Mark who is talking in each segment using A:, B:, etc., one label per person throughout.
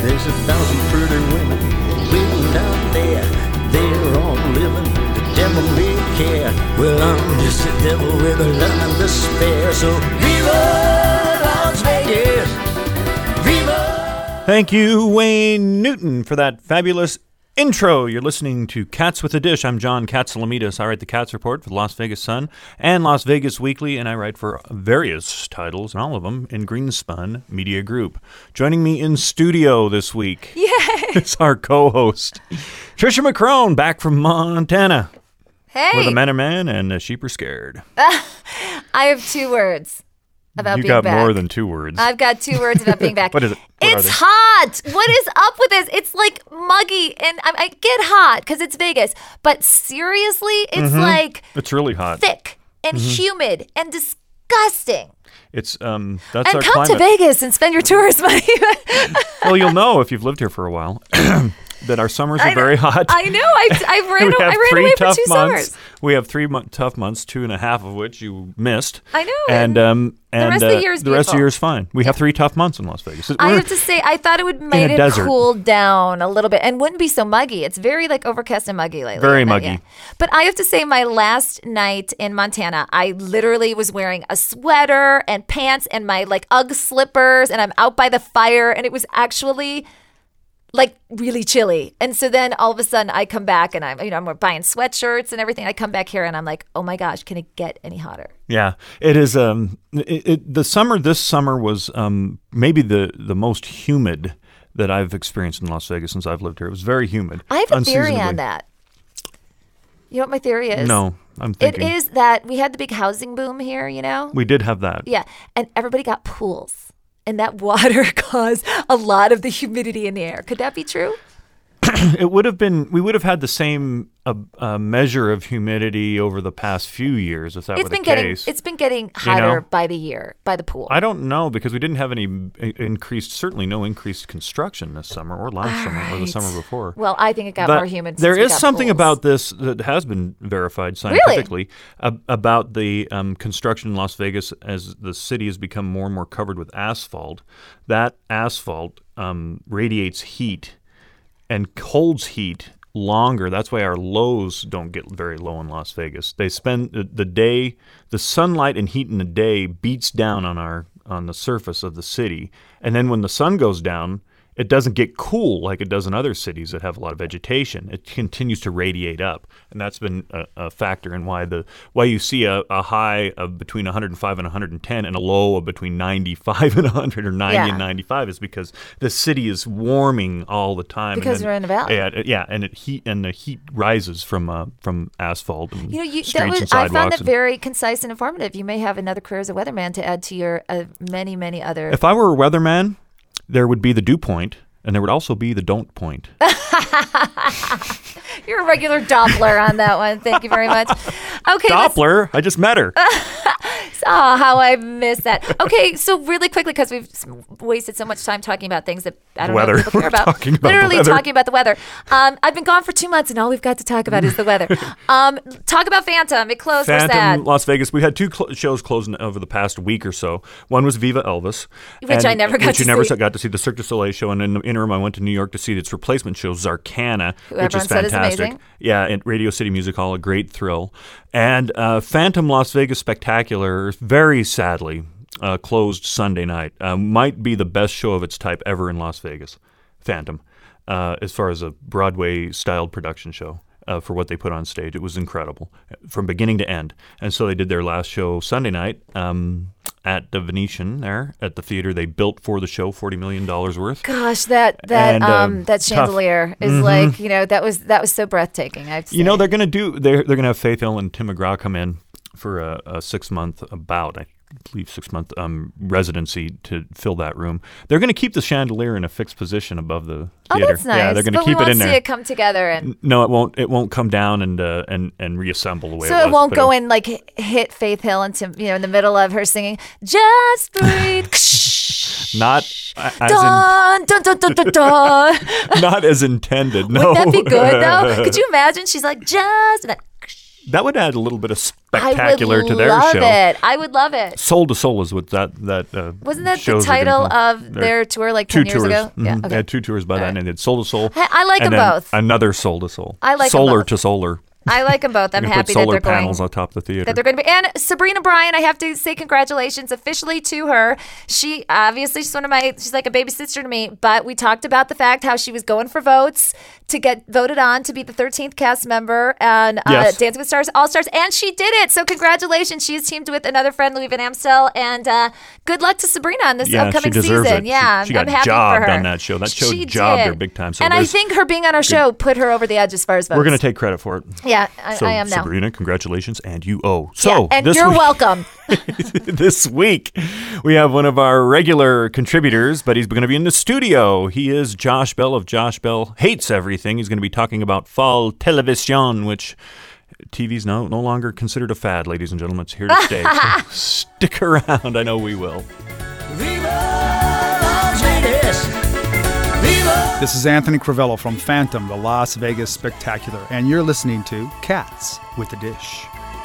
A: There's 1,000 pretty women waiting down there. They're all living, the devil may care. Well, I'm just a devil with a love and despair. So Viva Las Vegas! Viva!
B: Thank you, Wayne Newton, for that fabulous intro. You're listening to Cats with a Dish. I'm John Katsalamidas. I write the Cats Report for the Las Vegas Sun and Las Vegas Weekly, and I write for various titles, and all of them in Greenspun Media Group. Joining me in studio this week is our co-host, Trisha McCrone, back from Montana.
C: Hey!
B: Where the men are men and the sheep are scared.
C: I have 2 words about
B: you
C: being back.
B: got more than 2 words.
C: I've got 2 words about being back.
B: What is it?
C: It's hot. What is up with this? It's like muggy, and I get hot because it's Vegas. But seriously, it's like
B: it's really hot,
C: thick and humid and disgusting.
B: It's that's
C: and
B: our
C: come
B: climate.
C: to Vegas and spend your tourist money.
B: Well, you'll know if you've lived here for a while that our summers are very hot.
C: I know. I ran away for 2 summers.
B: We have 3 tough months, 2.5 of which you missed.
C: I know.
B: And
C: the rest of the year is
B: the rest of the
C: beautiful.
B: year is fine. We have 3 tough months in Las Vegas.
C: I have to say, I thought it would make it
B: desert.
C: cool down a little bit and wouldn't be so muggy. It's very like overcast and muggy lately.
B: Very muggy.
C: Yeah. But I have to say, my last night in Montana, I literally was wearing a sweater and pants and my like Ugg slippers, and I'm out by the fire, and it was actually like really chilly. And so then all of a sudden I come back and I'm buying sweatshirts and everything. I come back here and I'm like, oh my gosh, can it get any hotter?
B: Yeah, it is. This summer was maybe the most humid that I've experienced in Las Vegas since I've lived here. It was very humid.
C: I have a theory on that. You know what my theory is?
B: No, I'm thinking.
C: It is that we had the big housing boom here, you know?
B: We did have that.
C: Yeah, and everybody got pools. And that water caused a lot of the humidity in the air. Could that be true?
B: It would have been. We would have had the same measure of humidity over the past few years if that were the case.
C: It's been getting hotter by the year, by the pool.
B: I don't know, because we didn't have any certainly no increased construction this summer or last summer or the summer before.
C: Well, I think it got more humid.
B: There
C: since we
B: is
C: got
B: something
C: pools.
B: about this that has been verified scientifically about the construction in Las Vegas as the city has become more and more covered with asphalt. That asphalt radiates heat and holds heat longer. That's why our lows don't get very low in Las Vegas. They spend the sunlight and heat in the day beats down on the surface of the city, and then when the sun goes down, it doesn't get cool like it does in other cities that have a lot of vegetation. It continues to radiate up, and that's been a factor in why you see a high of between 105 and 110 and a low of between 95 and 100 or 90 and 95 is because the city is warming all the time.
C: Because we're in a valley.
B: Yeah, and the heat rises from asphalt and streets and sidewalks.
C: I found that very concise and informative. You may have another career as a weatherman to add to your many, many other.
B: If I were a weatherman, there would be the do point, and there would also be the don't point.
C: You're a regular Doppler on that one. Thank you very much. Okay,
B: Doppler? I just met her.
C: Oh, how I miss that. Okay, so really quickly, because we've wasted so much time talking about things that I don't know if people care about.
B: Talking about
C: the weather. I've been gone for 2 months, and all we've got to talk about is the weather. Talk about Phantom. It closed. We're sad.
B: Phantom, Las Vegas. We had 2 shows closing over the past week or so. One was Viva Elvis.
C: Which I never got to see.
B: Which you never got to see. The Cirque du Soleil show. And in the interim, I went to New York to see its replacement show, Zarkana, which is fantastic.
C: Amazing.
B: Yeah, at Radio City Music Hall, a great thrill. And Phantom Las Vegas Spectacular, very sadly, closed Sunday night. Might be the best show of its type ever in Las Vegas, Phantom, as far as a Broadway-styled production show. For what they put on stage. It was incredible from beginning to end. And so they did their last show Sunday night at the Venetian there at the theater they built for the show, $40 million worth.
C: Gosh, that chandelier is like, that was so breathtaking. I have to say.
B: They're gonna have Faith Hill and Tim McGraw come in for a 6-month bout. I believe 6-month residency to fill that room. They're going to keep the chandelier in a fixed position above the theater.
C: Oh, that's nice.
B: Yeah, they're going to keep it in there.
C: See it come together and.
B: No, it won't. It won't come down and reassemble the way it was.
C: So it won't go and like hit Faith Hill into in the middle of her singing "Just Breathe."
B: Not as
C: dun, dun, dun, dun, dun, dun.
B: Not as intended. No.
C: Wouldn't that be good though? Could you imagine? She's like just. And
B: That would add a little bit of spectacular to their show.
C: I would love it.
B: Soul to Soul is what that
C: wasn't that the title of their tour like 10 years ago?
B: Mm-hmm.
C: Yeah, okay.
B: They had 2 tours by then, and they did Soul to Soul.
C: I like them both.
B: Another Soul to Soul.
C: I like
B: Solar
C: them both.
B: to Solar.
C: I like them both. I'm happy
B: put solar
C: that they're
B: panels
C: going.
B: on top of the theater.
C: That they're going to be. And Sabrina Bryan, I have to say congratulations officially to her. She obviously she's like a baby sister to me. But we talked about the fact how she was going for votes to get voted on to be the 13th cast member and
B: Yes.
C: Dancing with Stars All Stars, and she did it. So congratulations. She is teamed with another friend, Louis Van Amstel, and good luck to Sabrina on this upcoming
B: she deserves
C: season.
B: it.
C: Yeah,
B: she got
C: I'm happy
B: jobbed
C: for her.
B: on that show. That show
C: She
B: jobbed
C: did.
B: her big time. So
C: and I think her being on our show put her over the edge as far as votes.
B: we're going to take credit for it.
C: Yeah,
B: So,
C: I am now.
B: Sabrina, congratulations, and you owe.
C: Yeah,
B: So,
C: and
B: this
C: you're
B: week,
C: welcome.
B: this week, we have one of our regular contributors, but he's going to be in the studio. He is Josh Bell of Josh Bell Hates Everything. He's going to be talking about fall television, which TV's no longer considered a fad, ladies and gentlemen. It's here to stay. So stick around. I know we will.
A: Viva Las Vegas! Viva!
D: This is Anthony Crivello from Phantom, the Las Vegas Spectacular, and you're listening to Cats with the Dish.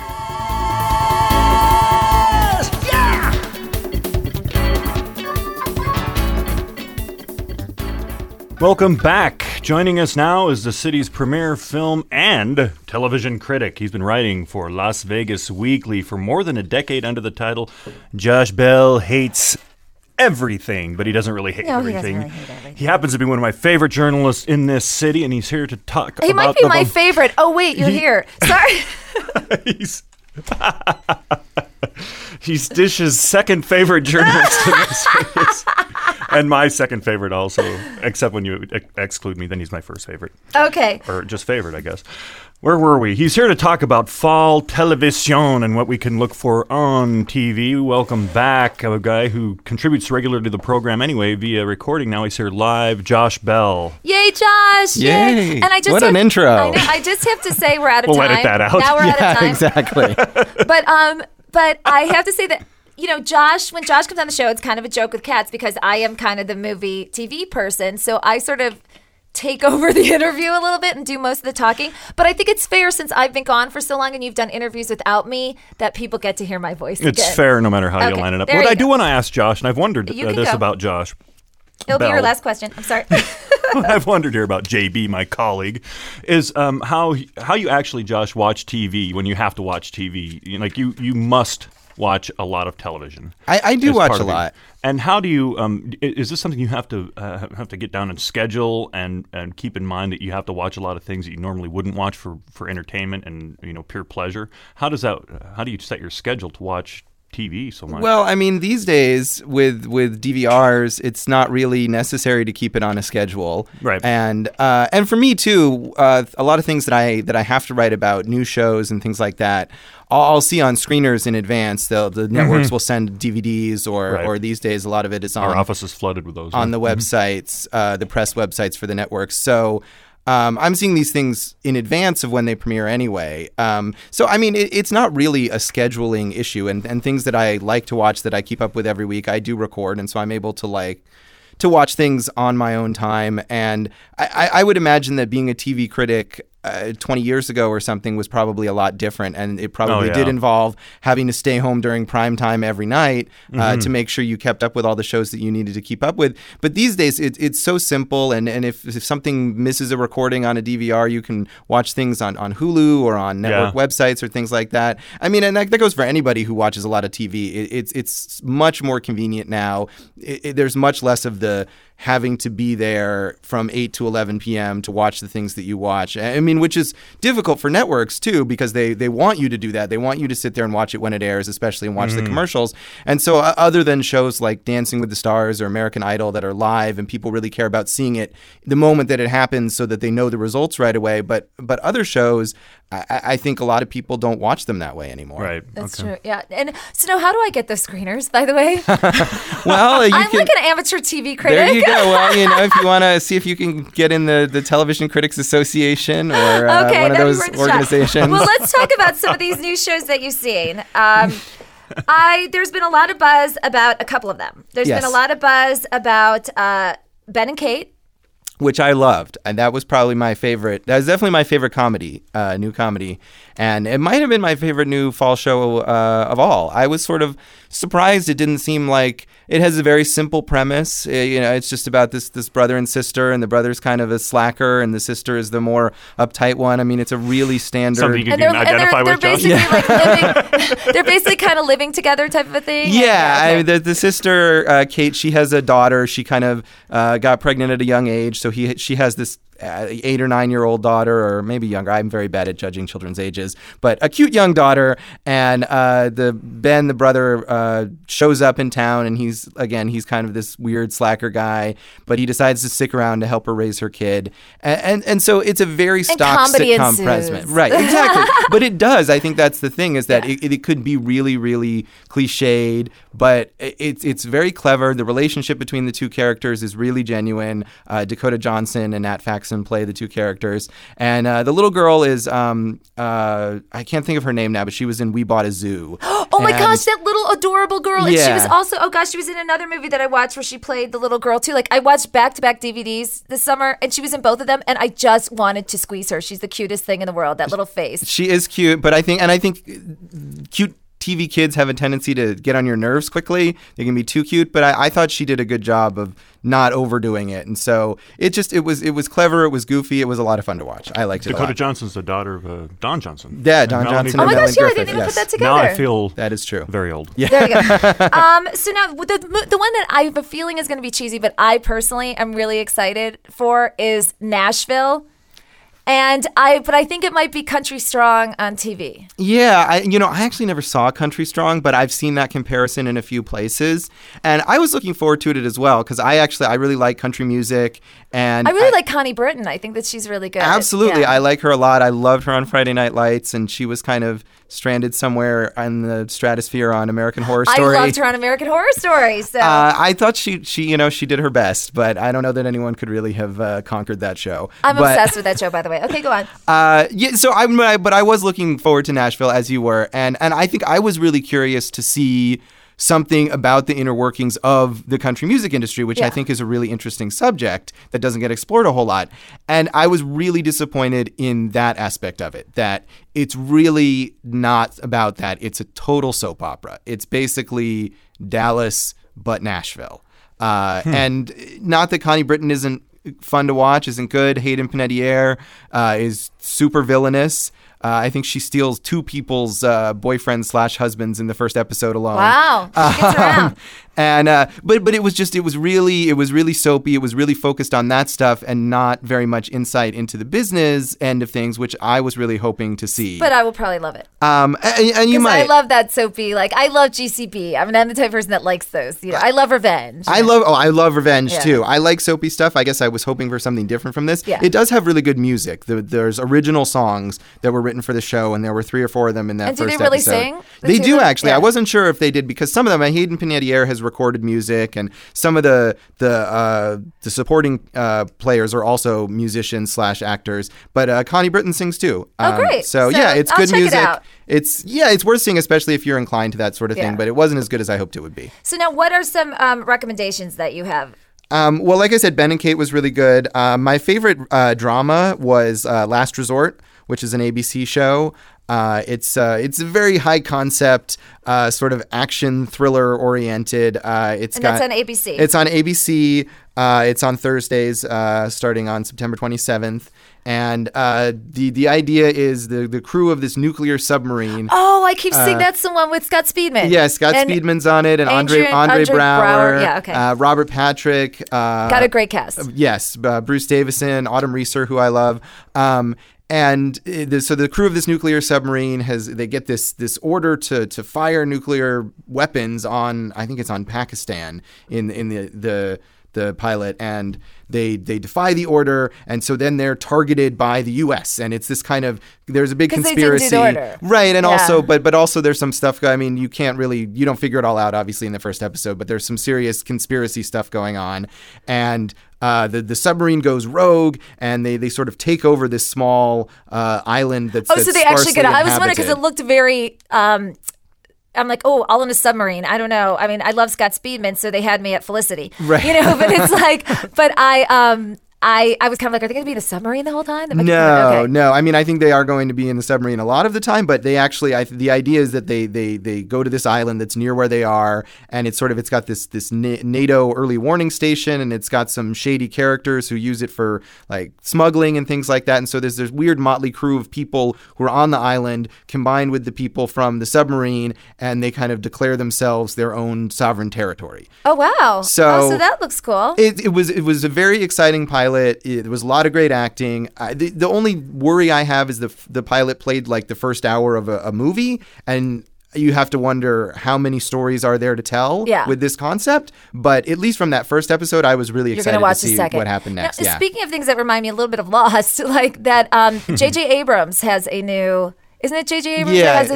A: Yeah!
B: Welcome back. Joining us now is the city's premier film and television critic. He's been writing for Las Vegas Weekly for more than a decade under the title Josh Bell Hates Everything, but he doesn't really hate
C: No, he doesn't
B: everything.
C: really hate everything.
B: He happens to be one of my favorite journalists in this city, and he's here to talk
C: He
B: about
C: might be my favorite. Oh, wait, you're here. Sorry.
B: He's he's Dish's second favorite journalist in this Vegas. And my second favorite also, except when you exclude me, then he's my first favorite.
C: Okay.
B: Or just favorite, I guess. Where were we? He's here to talk about fall television and what we can look for on TV. Welcome back, a guy who contributes regularly to the program anyway via recording. Now he's here live, Josh Bell.
C: Yay, Josh.
E: Yay.
C: And I just
E: What an intro.
C: I know, I just have to say we're out of
B: We'll
C: time.
B: edit that out.
C: Now we're out of time.
E: Exactly.
C: But I have to say that, you know, Josh, when Josh comes on the show, it's kind of a joke with cats because I am kind of the movie TV person. So I sort of take over the interview a little bit and do most of the talking. But I think it's fair, since I've been gone for so long and you've done interviews without me, that people get to hear my voice
B: It's
C: again.
B: fair no matter how you
C: Okay,
B: line it up.
C: there
B: What
C: you
B: I do
C: go.
B: want to ask Josh, and I've wondered
C: You can
B: this
C: go.
B: about Josh.
C: It'll be your
B: Bell.
C: last question. I'm sorry.
B: I've wondered here about JB, my colleague, is how you actually, Josh, watch TV when you have to watch TV. You must watch a lot of television.
E: I do
B: as
E: watch
B: part
E: a
B: of it.
E: lot.
B: And how do you? Is this something you have to get down and schedule and keep in mind that you have to watch a lot of things that you normally wouldn't watch for entertainment and pure pleasure? How do you set your schedule to watch TV so much?
E: Well, I mean, these days with DVRs, it's not really necessary to keep it on a schedule.
B: Right.
E: And for me too, a lot of things that I have to write about, new shows and things like that, I'll see on screeners in advance. The networks will send DVDs, or these days a lot of it is on
B: Our office is flooded with those.
E: on the websites, the press websites for the networks. So I'm seeing these things in advance of when they premiere anyway. So, I mean, it's not really a scheduling issue. And things that I like to watch that I keep up with every week, I do record. And so I'm able to watch things on my own time. And I would imagine that being a TV critic 20 years ago or something was probably a lot different, and it probably did involve having to stay home during prime time every night to make sure you kept up with all the shows that you needed to keep up with. But these days it's so simple, and if something misses a recording on a DVR, you can watch things on Hulu or on network websites or things like that. I mean, and that goes for anybody who watches a lot of TV. It's much more convenient now. There's much less of the having to be there from 8 to 11 p.m. to watch the things that you watch. I mean, which is difficult for networks too, because they want you to do that. They want you to sit there and watch it when it airs, especially, and watch the commercials. And so other than shows like Dancing with the Stars or American Idol that are live and people really care about seeing it the moment that it happens so that they know the results right away. But other shows, I think a lot of people don't watch them that way anymore.
B: Right.
C: That's true. Yeah. And so now, how do I get the screeners, by the way?
E: Well,
C: I'm like an amateur TV critic.
E: There you go. Well, if you want to see if you can get in the Television Critics Association or one of those organizations.
C: Well, let's talk about some of these new shows that you've seen. There's been a lot of buzz about a couple of them. There's been a lot of buzz about Ben and Kate.
E: which I loved, and that was probably my favorite. That was definitely my favorite comedy, new comedy, and it might have been my favorite new fall show of all. I was sort of surprised. It didn't seem like it has a very simple premise. It's just about this brother and sister, and the brother's kind of a slacker, and the sister is the more uptight one. I mean, it's a really standard.
B: Something you can identify with, Josh.
C: They're basically kind of living together type of a thing.
E: Yeah,
C: okay.
E: I mean, the sister Kate, she has a daughter. She kind of got pregnant at a young age, so she has this 8 or 9 year old daughter, or maybe younger. I'm very bad at judging children's ages, but a cute young daughter. And Ben, the brother, shows up in town, and he's kind of this weird slacker guy, but he decides to stick around to help her raise her kid. And so it's a very stock sitcom premise, right? Exactly. But it does. I think that's the thing, is that it could be really, really cliched, but it's very clever. The relationship between the two characters is really genuine. Dakota Johnson and Nat Faxon play the two characters, and the little girl is I can't think of her name now, but she was in We Bought a Zoo.
C: Oh my gosh, that little adorable girl.
E: Yeah.
C: And she was also, she was in another movie that I watched where she played the little girl too. Like, I watched back-to-back DVDs this summer, and she was in both of them, and I just wanted to squeeze her. She's the cutest thing in the world, that little face.
E: She is cute, but I think cute TV kids have a tendency to get on your nerves quickly. They can be too cute, but I thought she did a good job of not overdoing it, and so it was clever, it was goofy, it was a lot of fun to watch. I liked it a lot.
B: Dakota Johnson's the daughter of Don Johnson.
E: Yeah, Don Johnson.
C: Oh my
E: and
C: gosh, yeah, I
E: Griffith,
C: didn't even put that together.
B: Now I feel
E: that is true.
B: very old.
E: Yeah.
C: There we go. So now the one that I have a feeling is going to be cheesy, but I personally am really excited for is Nashville. But I think it might be Country Strong on TV.
E: Yeah, I actually never saw Country Strong, but I've seen that comparison in a few places, and I was looking forward to it as well, because I really like country music, and
C: I really like Connie Britton. I think that she's really good.
E: Absolutely,
C: Yeah.
E: I like her a lot. I loved her on Friday Night Lights, and she was kind of stranded somewhere in the stratosphere on American Horror Story.
C: I loved her on American Horror Story. So
E: I thought she did her best, but I don't know that anyone could really have conquered that show.
C: I'm obsessed with that show, by the way. Okay, go on.
E: But I was looking forward to Nashville, as you were, and I think I was really curious to see something about the inner workings of the country music industry, which I think is a really interesting subject that doesn't get explored a whole lot. And I was really disappointed in that aspect of it, that it's really not about that. It's a total soap opera. It's basically Dallas, but Nashville. And not that Connie Britton isn't fun to watch, isn't good. Hayden Panettiere is super villainous. I think she steals 2 people's boyfriends/husbands in the first episode alone.
C: Wow, she gets around.
E: And but it was really soapy. It was really focused on that stuff and not very much insight into the business end of things, which I was really hoping to see.
C: But I will probably love it.
E: And you might.
C: I love that soapy. Like, I love GCB. I mean, I'm the type of person that likes those. I love revenge.
E: I love revenge too. I like soapy stuff. I guess I was hoping for something different from this.
C: Yeah.
E: It does have really good music. There's original songs that were written for the show, and there were 3 or 4 of them in that
C: and
E: first
C: do they really
E: episode.
C: sing?
E: They do, actually.
C: Yeah.
E: I wasn't sure if they did, because some of them, Hayden Panettiere has recorded music, and some of the supporting players are also musicians/actors. But Connie Britton sings too.
C: Oh, great!
E: So yeah, it's good
C: check
E: music.
C: It out.
E: It's worth seeing, especially if you're inclined to that sort of thing.
C: Yeah.
E: But it wasn't as good as I hoped it would be.
C: So now, what are some recommendations that you have?
E: Well, like I said, Ben and Kate was really good. My favorite drama was Last Resort, which is an ABC show. It's a very high concept, sort of action thriller oriented. That's
C: on ABC.
E: It's on ABC. It's on Thursdays, starting on September 27th. And the idea is the crew of this nuclear submarine.
C: Oh, I keep seeing that's the one with Scott Speedman.
E: Yeah, Scott Speedman's on it, and Andre Brower.
C: Yeah, okay.
E: Robert Patrick.
C: Got a great cast.
E: Yes, Bruce Davison, Autumn Reeser, who I love. And so the crew of this nuclear submarine they get this order to fire nuclear weapons on, I think it's on Pakistan in the pilot, and they defy the order, and so then they're targeted by the U.S. and it's this kind of, there's a big conspiracy,
C: they didn't do the order.
E: Right? And also, but also there's some stuff. I mean, you don't figure it all out obviously in the first episode, but there's some serious conspiracy stuff going on, and the submarine goes rogue, and they sort of take over this small island that's
C: so they actually get. I was wondering because
E: inhabited.
C: it looked very. I'm like, all in a submarine. I don't know. I mean, I love Scott Speedman, so they had me at Felicity.
E: Right.
C: But it's like, but I I was kind of like, are they going to be in a submarine the whole time?
E: No. I mean, I think they are going to be in the submarine a lot of the time, but they actually, the idea is that they go to this island that's near where they are, and it's got this NATO early warning station, and it's got some shady characters who use it for like smuggling and things like that. And so there's this weird motley crew of people who are on the island combined with the people from the submarine, and they kind of declare themselves their own sovereign territory.
C: Oh, wow.
E: So
C: that looks cool.
E: It was a very exciting pilot. There was a lot of great acting. The only worry I have is the pilot played like the first hour of a movie, and you have to wonder how many stories are there to tell with this concept. But at least from that first episode, I was really excited to see what happened next.
C: Now, speaking of things that remind me a little bit of Lost, like that J.J. Abrams has a new... Isn't it J.J. Abrams that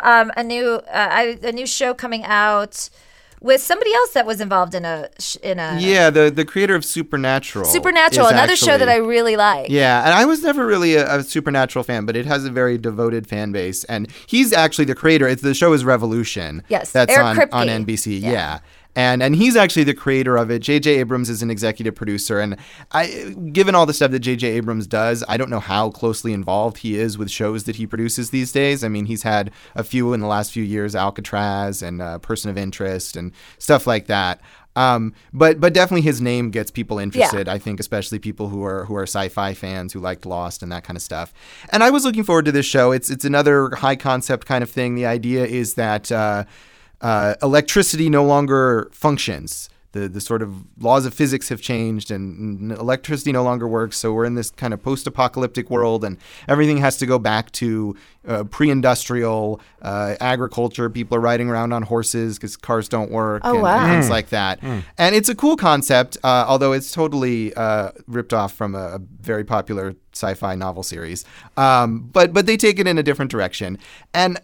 C: has a new show coming out with somebody else that was involved in a
E: the creator of Supernatural,
C: another show that I really like.
E: Yeah, and I was never really a Supernatural fan, but it has a very devoted fan base, and he's actually the creator. The show is Revolution.
C: Yes,
E: that's
C: Eric
E: on NBC. Yeah. And he's actually the creator of it. J.J. Abrams is an executive producer. And given all the stuff that J.J. Abrams does, I don't know how closely involved he is with shows that he produces these days. I mean, he's had a few in the last few years, Alcatraz and Person of Interest and stuff like that. But definitely his name gets people interested, I think, especially people who are sci-fi fans who liked Lost and that kind of stuff. And I was looking forward to this show. It's another high concept kind of thing. The idea is that electricity no longer functions. The sort of laws of physics have changed, and electricity no longer works. So we're in this kind of post-apocalyptic world, and everything has to go back to pre-industrial agriculture. People are riding around on horses because cars don't work and things like that. And it's a cool concept, although it's totally ripped off from a very popular sci-fi novel series. But they take it in a different direction. And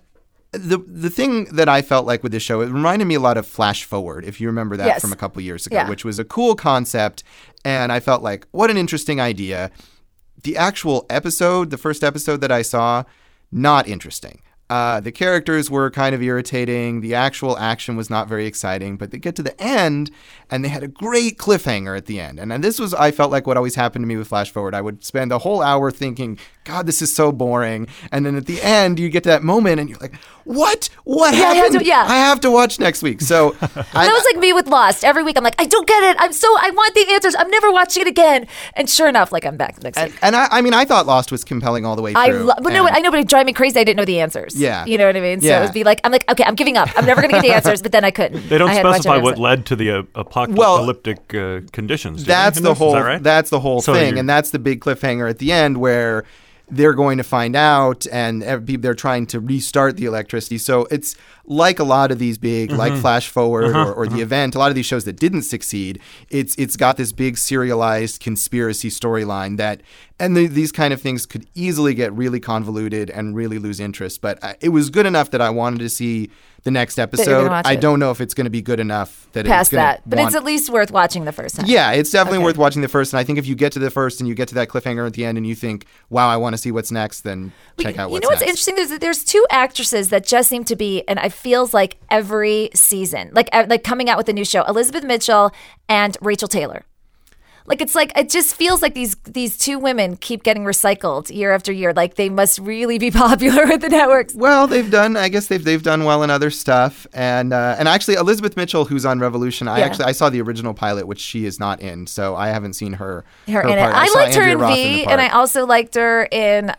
E: the thing that I felt like with this show, it reminded me a lot of Flash Forward, if you remember that from a couple years ago, which was a cool concept. And I felt like, what an interesting idea. The actual episode, the first episode that I saw, not interesting. The characters were kind of irritating. The actual action was not very exciting. But they get to the end, and they had a great cliffhanger at the end. And this was, I felt like, what always happened to me with Flash Forward. I would spend a whole hour thinking, God, this is so boring. And then at the end, you get to that moment, and you're like, what? What happened? I have to watch next week. So
C: that was like me with Lost. Every week, I'm like, I don't get it. I want the answers. I'm never watching it again. And sure enough, like I'm back next week.
E: And I mean, I thought Lost was compelling all the way through.
C: I know, but it drive me crazy. I didn't know the answers.
E: Yeah.
C: You know what I mean? So it would be like, I'm like, okay, I'm giving up. I'm never going to get the answers, but then I couldn't.
B: They don't specify what led to the apocalyptic conditions.
E: That's the whole,
B: right?
E: That's the whole thing. And that's the big cliffhanger at the end where they're going to find out, and they're trying to restart the electricity. So it's like a lot of these big, like Flash Forward or The Event, a lot of these shows that didn't succeed, it's got this big serialized conspiracy storyline that, and these kind of things could easily get really convoluted and really lose interest. But it was good enough that I wanted to see the next episode. I don't know if it's going to be good enough that
C: past that, but it's at least worth watching the first time.
E: Yeah, it's definitely worth watching the first. And I think if you get to the first and you get to that cliffhanger at the end and you think, wow, I want to see what's next, then check out what's next.
C: You know what's interesting? There's two actresses that just seem to be, and it feels like every season, like coming out with a new show, Elizabeth Mitchell and Rachel Taylor. Like it just feels like these two women keep getting recycled year after year. Like they must really be popular with the networks.
E: Well, they've done well in other stuff, and actually Elizabeth Mitchell, who's on Revolution, I saw the original pilot, which she is not in, so I haven't seen her
C: in it. I liked her in V, and I also liked her in.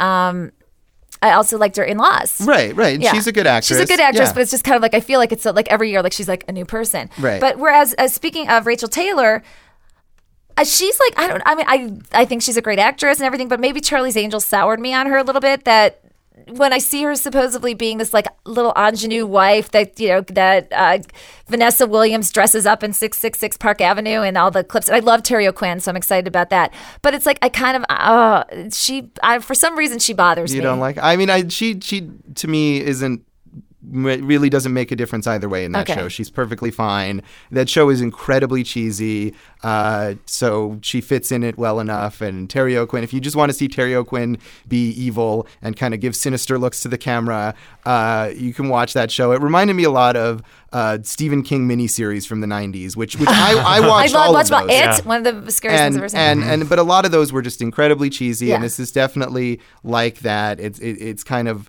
C: I also liked her in Lost.
E: Right. Yeah. She's a good actress.
C: But it's just kind of like I feel like it's like every year, like she's like a new person.
E: Right.
C: But whereas speaking of Rachel Taylor. She's like, I think she's a great actress and everything, but maybe Charlie's Angels soured me on her a little bit, that when I see her supposedly being this like little ingenue wife that Vanessa Williams dresses up in 666 Park Avenue and all the clips. I love Terry O'Quinn, so I'm excited about that. But it's like I kind of for some reason she bothers me.
E: You don't like? I mean, she to me isn't really doesn't make a difference either way in that
C: Okay.
E: show. She's perfectly fine. That show is incredibly cheesy, so she fits in it well enough. And Terry O'Quinn, if you just want to see Terry O'Quinn be evil and kind of give sinister looks to the camera, you can watch that show. It reminded me a lot of Stephen King miniseries from the 90s, which I watched all of those.
C: It, one of the scariest things I've ever seen.
E: But a lot of those were just incredibly cheesy,
C: Yeah.
E: and this is definitely like that. It's kind of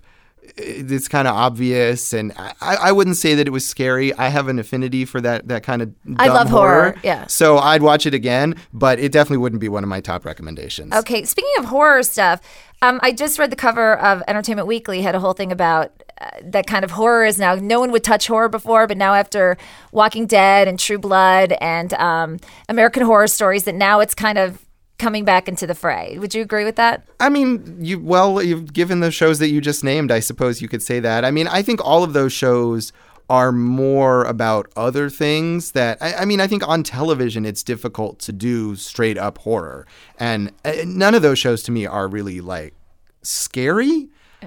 E: obvious, and I wouldn't say that it was scary. I have an affinity for that kind of dumb
C: I love horror, yeah.
E: So I'd watch it again, but it definitely wouldn't be one of my top recommendations.
C: Okay, speaking of horror stuff, I just read the cover of Entertainment Weekly, had a whole thing about that kind of horror is now, no one would touch horror before, but now after Walking Dead and True Blood and American Horror Stories, that now it's kind of coming back into the fray. Would you agree with that?
E: I mean, you've given the shows that you just named, I suppose you could say that. I mean, I think all of those shows are more about other things that, I mean, I think on television it's difficult to do straight up horror. And none of those shows to me are really like scary.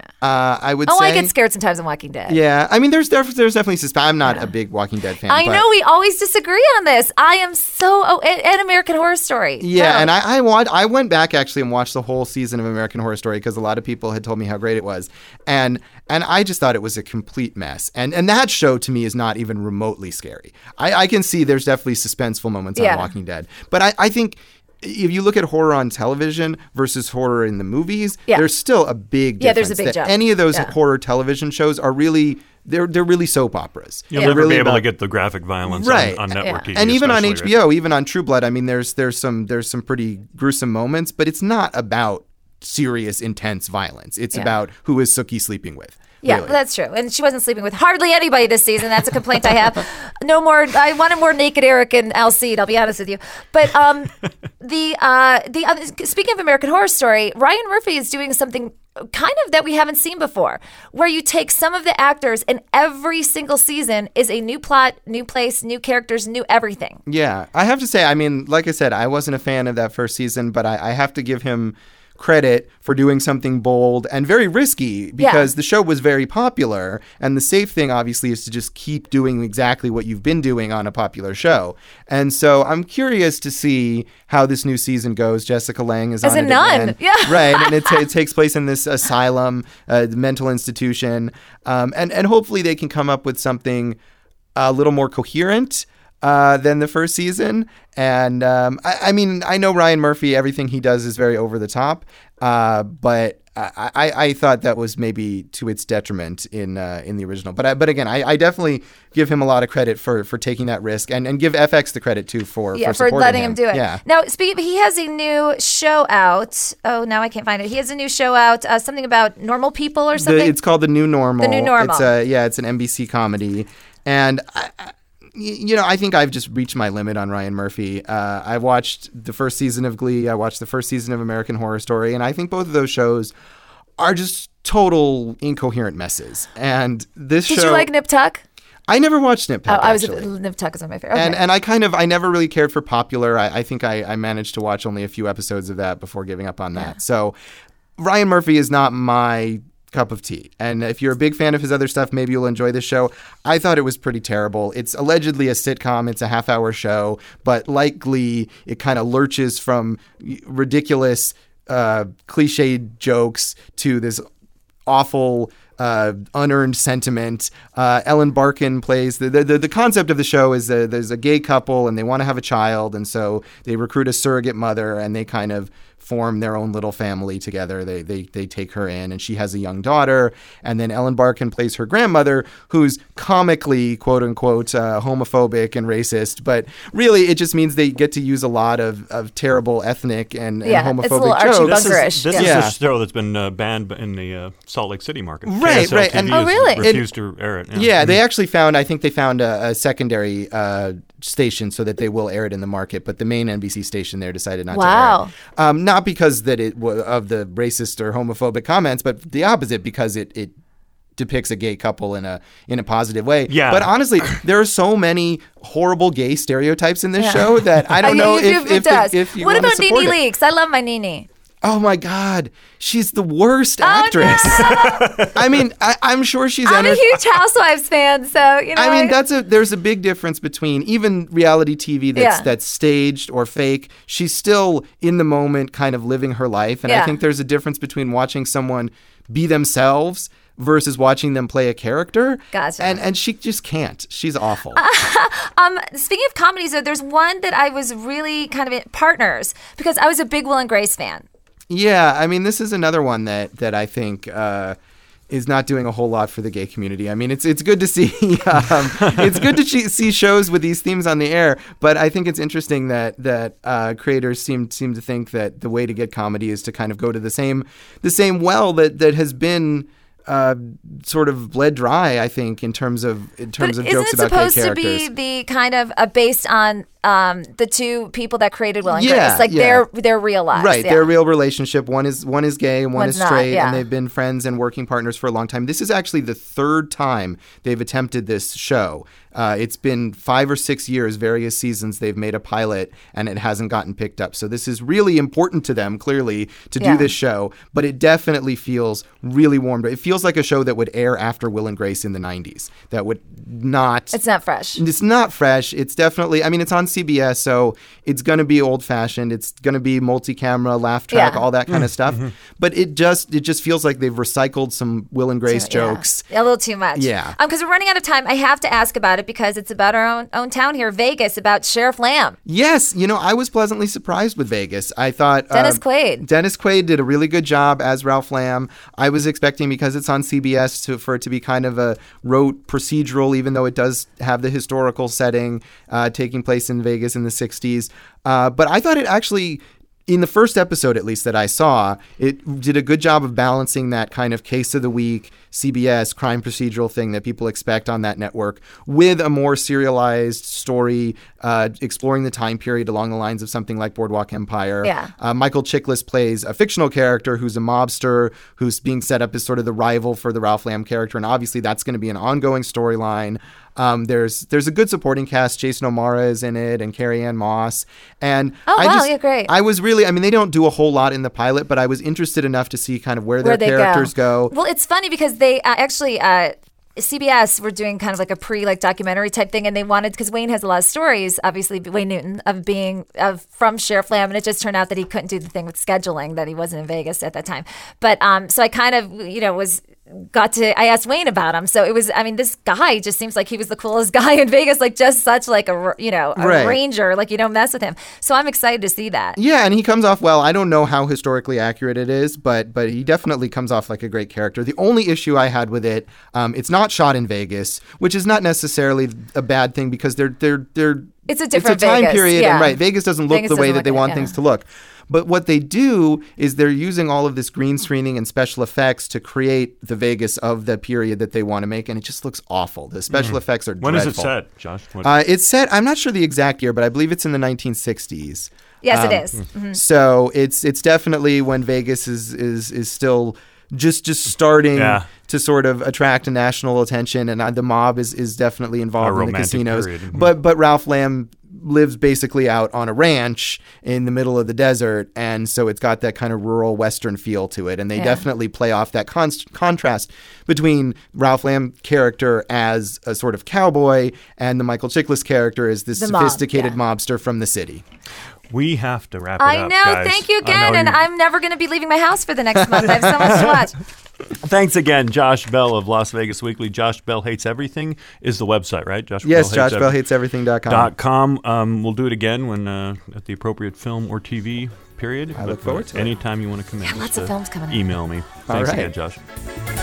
E: I would say.
C: I get scared sometimes in Walking Dead.
E: Yeah, I mean, there's definitely suspense. I'm not a big Walking Dead fan.
C: I know we always disagree on this. I am so and American Horror Story.
E: Yeah,
C: No.
E: and I went back actually and watched the whole season of American Horror Story because a lot of people had told me how great it was, and I just thought it was a complete mess. And that show to me is not even remotely scary. I can see there's definitely suspenseful moments on Walking Dead, but I think if you look at horror on television versus horror in the movies, there's still a big difference.
C: Yeah, there's a big jump.
E: Any of those horror television shows are really they're really soap operas.
B: You'll
E: They're
B: never
E: really
B: be able
E: about-
B: to get the graphic violence
E: Right.
B: on network TV.
E: And even on
B: especially,
E: HBO,
B: right?
E: even on True Blood, I mean, there's some pretty gruesome moments, but it's not about serious, intense violence. It's about who is Sookie sleeping with.
C: Yeah,
E: really.
C: that's true. And she wasn't sleeping with hardly anybody this season. That's a complaint I have. No more. I wanted more naked Eric and Alcide. I'll be honest with you. But the other, speaking of American Horror Story, Ryan Murphy is doing something kind of that we haven't seen before, where you take some of the actors and every single season is a new plot, new place, new characters, new everything.
E: Yeah, I have to say, I mean, like I said, I wasn't a fan of that first season, but I have to give him credit for doing something bold and very risky because the show was very popular, and the safe thing obviously is to just keep doing exactly what you've been doing on a popular show. And so I'm curious to see how this new season goes. Jessica Lange is
C: As
E: on
C: a
E: it
C: nun.
E: again.
C: Yeah.
E: Right, and it takes place in this asylum, mental institution, and hopefully they can come up with something a little more coherent than the first season. And I mean, I know Ryan Murphy, everything he does is very over the top, but I thought that was maybe to its detriment in the original. But again, I definitely give him a lot of credit for taking that risk, and give FX the credit too for supporting
C: letting him do it.
E: Yeah.
C: Now, he has a new show out. Oh, now I can't find it. He has a new show out. Something about normal people or something.
E: It's called The New Normal.
C: The New Normal.
E: It's an NBC comedy, and I think I've just reached my limit on Ryan Murphy. I watched the first season of Glee. I watched the first season of American Horror Story. And I think both of those shows are just total incoherent messes. And this show...
C: Did you like Nip Tuck?
E: I never watched Nip Tuck,
C: Nip Tuck is one of my favorite. Okay.
E: And I never really cared for Popular. I think I managed to watch only a few episodes of that before giving up on that.
C: Yeah.
E: So Ryan Murphy is not my cup of tea. And if you're a big fan of his other stuff, maybe you'll enjoy this show. I thought it was pretty terrible. It's allegedly a sitcom. It's a half-hour show. But like Glee, it kind of lurches from ridiculous, cliched jokes to this awful, unearned sentiment. Ellen Barkin plays the concept of the show is there's a gay couple and they want to have a child, and so they recruit a surrogate mother and they kind of form their own little family together. They take her in, and she has a young daughter, and then Ellen Barkin plays her grandmother, who's comically quote unquote homophobic and racist, but really it just means they get to use a lot of terrible ethnic and homophobic
C: it's a little Archie
E: jokes.
C: Bunkerish.
B: This is
E: Yeah.
B: a show that's been banned in the Salt Lake City market.
E: Right,
B: KSL
E: right.
B: TV
E: And-
C: Oh, really?
B: has refused to air it.
E: Yeah, they actually found a secondary station so that they will air it in the market, but the main NBC station there decided not
C: Wow.
E: to air it. Not because that it of the racist or homophobic comments, but the opposite, because it depicts a gay couple in a positive way.
B: Yeah.
E: But honestly, there are so many horrible gay stereotypes in this show that I don't know if
C: it does.
E: if you
C: What
E: want to
C: about
E: support
C: Nene
E: it.
C: Leakes? I love my Nene.
E: Oh my God, she's the worst actress.
C: No.
E: I mean, I'm sure she's.
C: I'm a huge Housewives fan, so you know.
E: I mean, there's a big difference between even reality TV that's staged or fake. She's still in the moment, kind of living her life, and I think there's a difference between watching someone be themselves versus watching them play a character.
C: Gotcha.
E: And she just can't. She's awful.
C: Speaking of comedies, though, there's one that I was really kind of Partners, because I was a big Will and Grace fan.
E: Yeah, I mean, this is another one that I think is not doing a whole lot for the gay community. I mean, it's good to see it's good to see shows with these themes on the air, but I think it's interesting that creators seem to think that the way to get comedy is to kind of go to the same well that has been sort of bled dry, I think, in terms of jokes about gay characters.
C: Isn't it supposed to be the kind of based on the two people that created Will and Grace? Like their real lives.
E: Right, their real relationship. One is gay and one is straight,
C: not,
E: and they've been friends and working partners for a long time. This is actually the third time they've attempted this show. It's been 5 or 6 years, various seasons, they've made a pilot, and it hasn't gotten picked up. So this is really important to them, clearly, to do this show, but it definitely feels really warm. It feels like a show that would air after Will and Grace in the 90s. That would not...
C: It's not fresh.
E: It's not fresh. It's definitely... I mean, it's on CBS, so it's going to be old-fashioned. It's going to be multi-camera, laugh track, all that kind of stuff. Mm-hmm. But it just feels like they've recycled some Will and Grace jokes.
C: A little too much.
E: Yeah.
C: Because we're running out of time. I have to ask about it because it's about our own town here, Vegas, about Sheriff Lamb.
E: Yes. You know, I was pleasantly surprised with Vegas. I thought...
C: Dennis Quaid.
E: Dennis Quaid did a really good job as Ralph Lamb. I was expecting, because it's on CBS, for it to be kind of a rote procedural, even though it does have the historical setting taking place in Vegas in the 60s. But I thought it actually... In the first episode, at least, that I saw, it did a good job of balancing that kind of case of the week, CBS, crime procedural thing that people expect on that network with a more serialized story exploring the time period along the lines of something like Boardwalk Empire.
C: Yeah.
E: Michael Chiklis plays a fictional character who's a mobster who's being set up as sort of the rival for the Ralph Lamb character, and obviously that's going to be an ongoing storyline. There's a good supporting cast. Jason O'Mara is in it, and Carrie-Anne Moss. And
C: great.
E: I was really, I mean, they don't do a whole lot in the pilot, but I was interested enough to see kind of where their characters go.
C: Well, it's funny because they actually CBS were doing kind of like a documentary type thing, and they wanted, because Wayne has a lot of stories, obviously Wayne Newton, of being from Sheriff Lamb, and it just turned out that he couldn't do the thing with scheduling, that he wasn't in Vegas at that time. But so I kind of I asked Wayne about him. So it was, I mean, this guy just seems like he was the coolest guy in Vegas, like just such like a ranger, like you don't mess with him. So I'm excited to see that.
E: Yeah, and he comes off well. I don't know how historically accurate it is, but he definitely comes off like a great character. The only issue I had with it, it's not shot in Vegas, which is not necessarily a bad thing, because they're
C: it's a different
E: time
C: Vegas.
E: period,
C: yeah.
E: and right, Vegas doesn't look the way that they want things to look. But what they do is they're using all of this green screening and special effects to create the Vegas of the period that they want to make, and it just looks awful. The special effects are dreadful.
B: When is it set, Josh?
E: It's set, I'm not sure the exact year, but I believe it's in the 1960s.
C: Yes, it is. Mm-hmm.
E: So it's definitely when Vegas is still just starting to sort of attract national attention, and the mob is definitely involved in the casinos.
B: Mm-hmm.
E: But Ralph Lamb lives basically out on a ranch in the middle of the desert, and so it's got that kind of rural western feel to it, and they definitely play off that contrast between Ralph Lamb character as a sort of cowboy and the Michael Chiklis character as this sophisticated mobster from the city.
B: We have to wrap it
C: up,
B: guys.
C: Thank you again, and I'm never going to be leaving my house for the next month. I have so much to watch.
B: Thanks again, Josh Bell of Las Vegas Weekly. Josh Bell Hates Everything is the website, right?
E: Yes, JoshBellHatesEverything.com.
B: We'll do it again when at the appropriate film or TV period.
E: I look forward to it.
B: Anytime you want to come in.
C: Lots of films coming up.
B: Email me. Thanks again, Josh.